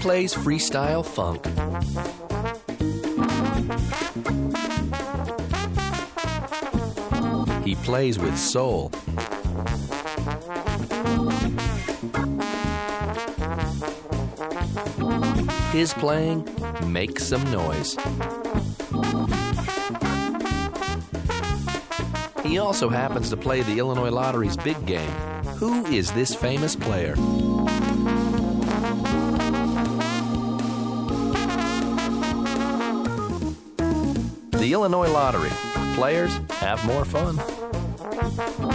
plays freestyle funk. He plays with soul. His playing makes some noise. He also happens to play the Illinois Lottery's big game. Who is this famous player? The Illinois Lottery. Players have more fun.